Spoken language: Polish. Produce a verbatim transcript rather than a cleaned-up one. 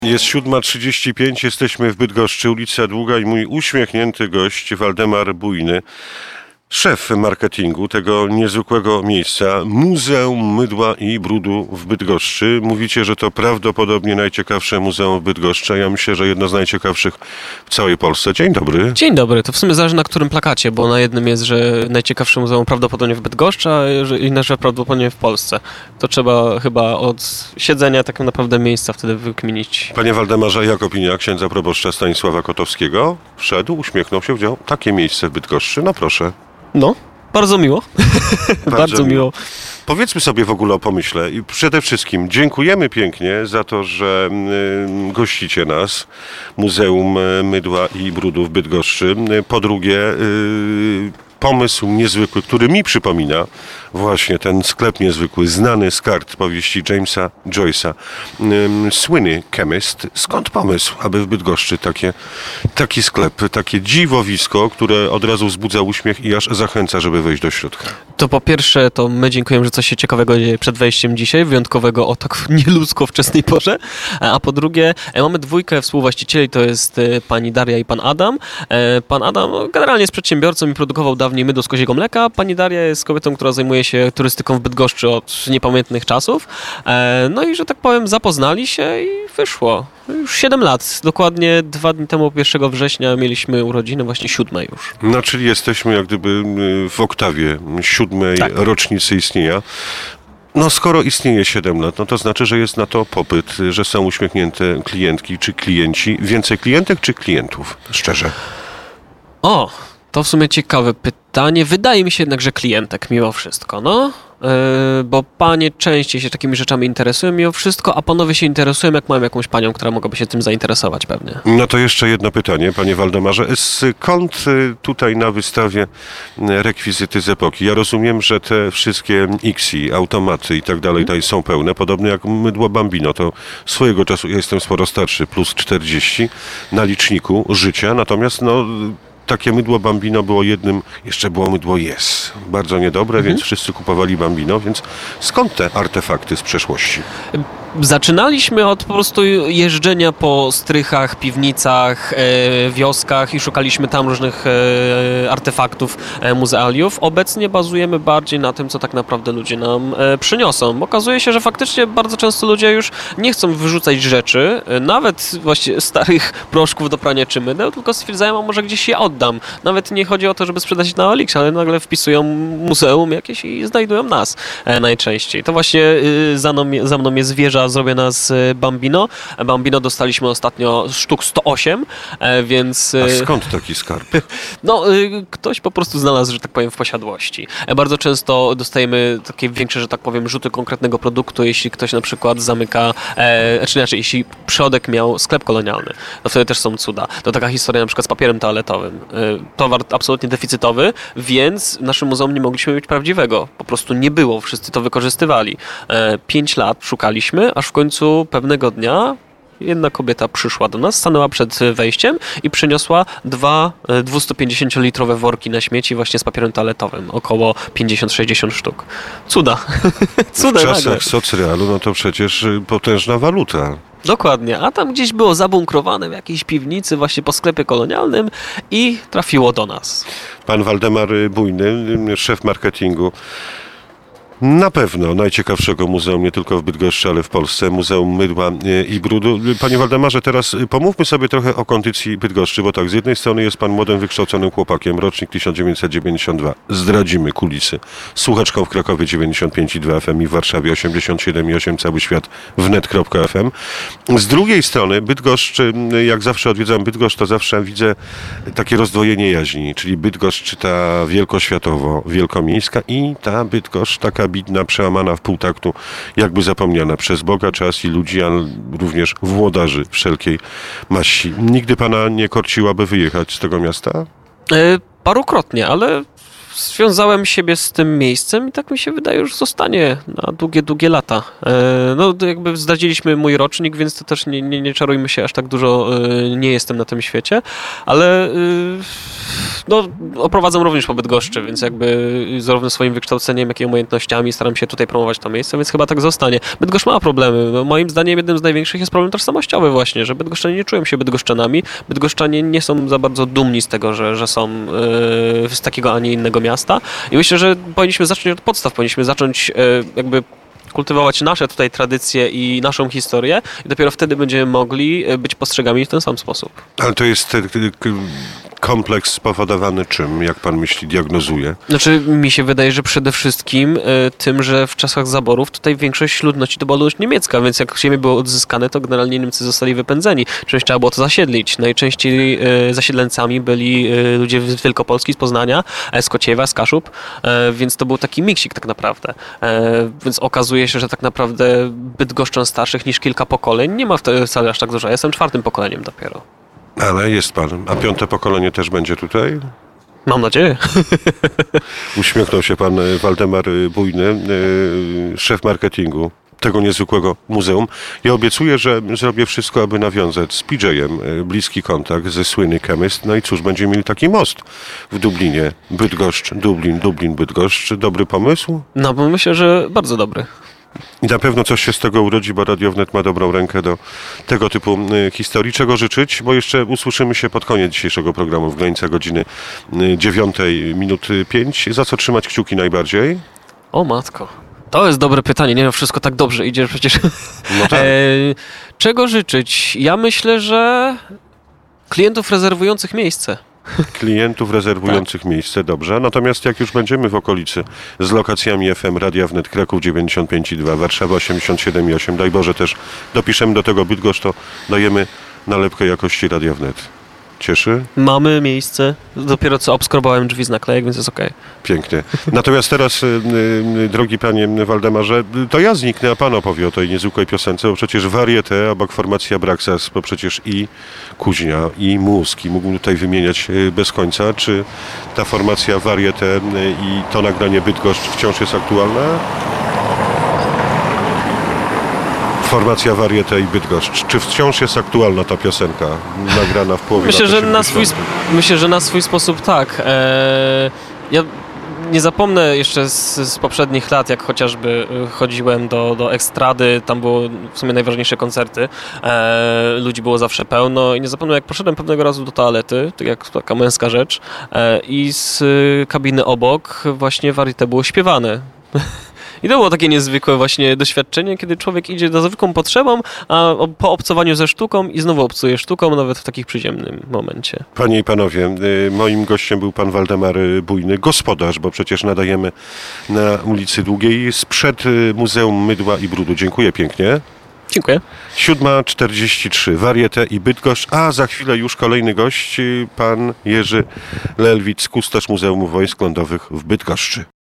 Jest siódma trzydzieści pięć, jesteśmy w Bydgoszczy, ulica Długa i mój uśmiechnięty gość Waldemar Bujny, szef marketingu tego niezwykłego miejsca, Muzeum Mydła i Brudu w Bydgoszczy. Mówicie, że to prawdopodobnie najciekawsze muzeum w Bydgoszczy, a ja myślę, że jedno z najciekawszych w całej Polsce. Dzień dobry. Dzień dobry. To w sumie zależy na którym plakacie, bo na jednym jest, że najciekawsze muzeum prawdopodobnie w Bydgoszczy, a inne, że prawdopodobnie w Polsce. To trzeba chyba od siedzenia tak naprawdę miejsca wtedy wykminić. Panie Waldemarze, jak opinia księdza proboszcza Stanisława Kotowskiego? Wszedł, uśmiechnął się, wziął takie miejsce w Bydgoszczy. No proszę. No, bardzo miło. bardzo, bardzo miło. miło. Powiedzmy sobie w ogóle o pomyśle i przede wszystkim dziękujemy pięknie za to, że y, gościcie nas, Muzeum Mydła i Brudu w Bydgoszczy. Po drugie, y, pomysł niezwykły, który mi przypomina właśnie ten sklep niezwykły, znany z kart powieści Jamesa Joyce'a, ym, słynny Chemist. Skąd pomysł, aby w Bydgoszczy takie, taki sklep, takie dziwowisko, które od razu wzbudza uśmiech i aż zachęca, żeby wejść do środka? To po pierwsze, to my dziękujemy, że coś się ciekawego dzieje przed wejściem dzisiaj, wyjątkowego o tak nieludzko wczesnej porze. A po drugie, mamy dwójkę współwłaścicieli, to jest pani Daria i pan Adam. Pan Adam generalnie jest przedsiębiorcą i produkował dawniej mydło z koziego mleka. Pani Daria jest kobietą, która zajmuje się turystyką w Bydgoszczy od niepamiętnych czasów. No i, że tak powiem, zapoznali się i wyszło. Już siedem lat. Dokładnie dwa dni temu, pierwszego września, mieliśmy urodziny, właśnie siódme już. No, czyli jesteśmy jak gdyby w oktawie siódmej tak. rocznicy istnienia. No, skoro istnieje siedem lat, no to znaczy, że jest na to popyt, że są uśmiechnięte klientki czy klienci. Więcej klientek czy klientów? Szczerze. O, to w sumie ciekawe pytanie. Wydaje mi się jednak, że klientek mimo wszystko, no. Yy, bo panie częściej się takimi rzeczami interesują mimo wszystko, a panowie się interesują, jak mają jakąś panią, która mogłaby się tym zainteresować pewnie. No to jeszcze jedno pytanie, panie Waldemarze. Skąd tutaj na wystawie rekwizyty z epoki? Ja rozumiem, że te wszystkie X-i, automaty i tak dalej tutaj są pełne, podobnie jak mydło Bambino. To swojego czasu, ja jestem sporo starszy, plus czterdzieści na liczniku życia, natomiast no... Takie mydło Bambino było jednym, jeszcze było mydło Yes. Bardzo niedobre, mhm. więc wszyscy kupowali Bambino, więc skąd te artefakty z przeszłości? Zaczynaliśmy od po prostu jeżdżenia po strychach, piwnicach, e, wioskach i szukaliśmy tam różnych e, artefaktów, e, muzealiów. Obecnie bazujemy bardziej na tym, co tak naprawdę ludzie nam e, przyniosą. Okazuje się, że faktycznie bardzo często ludzie już nie chcą wyrzucać rzeczy, e, nawet właśnie starych proszków do prania czy mydeł, tylko stwierdzają, a może gdzieś je oddam. Nawet nie chodzi o to, żeby sprzedać na Oliksie, ale nagle wpisują muzeum jakieś i znajdują nas e, najczęściej. To właśnie e, za, mną, za mną jest wieża zrobiona z Bambino. Bambino dostaliśmy ostatnio sztuk sto osiem, więc... A skąd taki skarb? No, ktoś po prostu znalazł, że tak powiem, w posiadłości. Bardzo często dostajemy takie większe, że tak powiem, rzuty konkretnego produktu, jeśli ktoś na przykład zamyka, e, czy inaczej, jeśli przodek miał sklep kolonialny, to wtedy też są cuda. To taka historia na przykład z papierem toaletowym. E, towar absolutnie deficytowy, więc w naszym muzeum nie mogliśmy mieć prawdziwego. Po prostu nie było, wszyscy to wykorzystywali. E, pięć lat szukaliśmy, aż w końcu pewnego dnia jedna kobieta przyszła do nas, stanęła przed wejściem i przyniosła dwa dwustopięćdziesięciolitrowe worki na śmieci właśnie z papierem toaletowym. Około pięćdziesiąt sześćdziesiąt sztuk. Cuda. Cuda w czasach nagle. socrealu, no to przecież potężna waluta. Dokładnie, a tam gdzieś było zabunkrowane w jakiejś piwnicy właśnie po sklepie kolonialnym i trafiło do nas. Pan Waldemar Bujny, szef marketingu. Na pewno najciekawszego muzeum, nie tylko w Bydgoszczy, ale w Polsce, Muzeum Mydła i Brudu. Panie Waldemarze, teraz pomówmy sobie trochę o kondycji Bydgoszczy, bo tak, z jednej strony jest pan młodym, wykształconym chłopakiem, rocznik tysiąc dziewięćset dziewięćdziesiąty drugi. Zdradzimy kulisy. Słuchaczką w Krakowie dziewięćdziesiąt pięć i dwa F M i w Warszawie osiemdziesiąt siedem i osiem cały świat wnet kropka f m. Z drugiej strony Bydgoszcz, jak zawsze odwiedzam Bydgoszcz, to zawsze widzę takie rozdwojenie jaźni, czyli Bydgoszcz ta wielkoświatowo, wielkomiejska i ta Bydgoszcz taka bidna, przełamana w półtaktu, jakby zapomniana przez Boga, czas i ludzi, ale również włodarzy wszelkiej maści. Nigdy pana nie korciło, aby wyjechać z tego miasta? Yy, parukrotnie, ale związałem siebie z tym miejscem i tak mi się wydaje, już zostanie na długie, długie lata. No to jakby zdradziliśmy mój rocznik, więc to też nie, nie, nie czarujmy się, aż tak dużo nie jestem na tym świecie, ale no, oprowadzam również po Bydgoszczy, więc jakby zarówno swoim wykształceniem, jak i umiejętnościami staram się tutaj promować to miejsce, więc chyba tak zostanie. Bydgoszcz ma problemy. No, moim zdaniem jednym z największych jest problem tożsamościowy właśnie, że bydgoszczanie nie czują się bydgoszczanami. Bydgoszczanie nie są za bardzo dumni z tego, że, że są yy, z takiego, a nie innego miasta. I myślę, że powinniśmy zacząć od podstaw, powinniśmy zacząć yy, jakby kultywować nasze tutaj tradycje i naszą historię i dopiero wtedy będziemy mogli być postrzegani w ten sam sposób. Ale to jest ten kompleks spowodowany czym, jak pan myśli, diagnozuje? Znaczy, mi się wydaje, że przede wszystkim y, tym, że w czasach zaborów tutaj większość ludności to była ludność niemiecka, więc jak ziemie było odzyskane, to generalnie Niemcy zostali wypędzeni. Część trzeba było to zasiedlić. Najczęściej y, zasiedleńcami byli y, ludzie z Wielkopolski, z Poznania, z Kociewa, z Kaszub, y, więc to był taki miksik tak naprawdę. Y, więc okazuje się, że tak naprawdę Bydgoszczan starszych niż kilka pokoleń nie ma wcale aż tak dużo. Ja jestem czwartym pokoleniem dopiero. Ale jest pan. A piąte pokolenie też będzie tutaj? Mam nadzieję. Uśmiechnął się pan Waldemar Bujny, szef marketingu tego niezwykłego muzeum. Ja obiecuję, że zrobię wszystko, aby nawiązać z P J-em bliski kontakt ze słynny Chemist. No i cóż, będziemy mieli taki most w Dublinie. Bydgoszcz, Dublin, Dublin, Bydgoszcz. Dobry pomysł? No, bo myślę, że bardzo dobry. I na pewno coś się z tego urodzi, bo Radio Wnet ma dobrą rękę do tego typu y, historii. Czego życzyć? Bo jeszcze usłyszymy się pod koniec dzisiejszego programu w granicach godziny y, dziewiątej minuty pięć. Za co trzymać kciuki najbardziej? O matko. To jest dobre pytanie. Nie no, wszystko tak dobrze idzie przecież. No tak. e, czego życzyć? Ja myślę, że klientów rezerwujących miejsce. Klientów rezerwujących tak. miejsce, dobrze. Natomiast jak już będziemy w okolicy z lokacjami F M Radia Wnet, Kraków dziewięćdziesiąt pięć i dwa, Warszawa osiemdziesiąt siedem i osiem, daj Boże też dopiszemy do tego Bydgoszcz, to dajemy nalepkę jakości Radia Wnet. Cieszy? Mamy miejsce. Dopiero co obskrobałem drzwi z naklejek, więc jest okej. Okay. Pięknie. Natomiast teraz, y, y, drogi panie Waldemarze, to ja zniknę, a pan opowie o tej niezwykłej piosence, bo przecież Varieté, obok formacja Braxas, bo przecież i Kuźnia, i Mózg, i mógłbym tutaj wymieniać y, bez końca. Czy ta formacja Varieté y, i to nagranie Bydgoszcz wciąż jest aktualna? Formacja Varieté i Bydgoszcz. Czy wciąż jest aktualna ta piosenka nagrana w połowie myślę, lat że na swój, Myślę, że na swój sposób tak. Eee, ja nie zapomnę jeszcze z, z poprzednich lat, jak chociażby chodziłem do, do Ekstrady, tam było w sumie najważniejsze koncerty, e, ludzi było zawsze pełno i nie zapomnę, jak poszedłem pewnego razu do toalety, tak jak taka męska rzecz, e, i z kabiny obok właśnie Varieté było śpiewane. I to było takie niezwykłe właśnie doświadczenie, kiedy człowiek idzie za zwykłą potrzebą, a po obcowaniu ze sztuką i znowu obcuje sztuką, nawet w takim przyziemnym momencie. Panie i panowie, moim gościem był pan Waldemar Bujny, gospodarz, bo przecież nadajemy na ulicy Długiej sprzed Muzeum Mydła i Brudu. Dziękuję pięknie. Dziękuję. siódma czterdzieści trzy, Varieté i Bydgoszcz, a za chwilę już kolejny gość, pan Jerzy Lelwicz, kustosz Muzeum Wojsk Lądowych w Bydgoszczy.